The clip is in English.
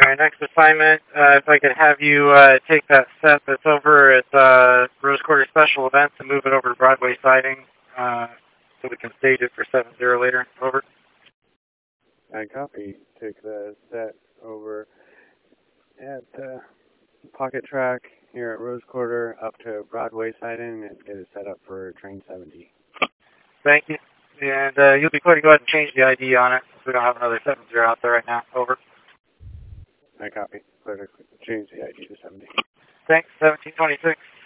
Alright, next assignment, if I could have you take that set that's over at Rose Quarter Special Events and move it over to Broadway Siding so we can stage it for 7-0 later. Over. I copy. Take the set over at Pocket Track here at Rose Quarter up to Broadway Siding and get it set up for train 70. Thank you. And you'll be clear to go ahead and change the ID on it since we don't have another 7-0 out there right now. Over. I copy. Clear to change the ID to 70. Thanks. 1726.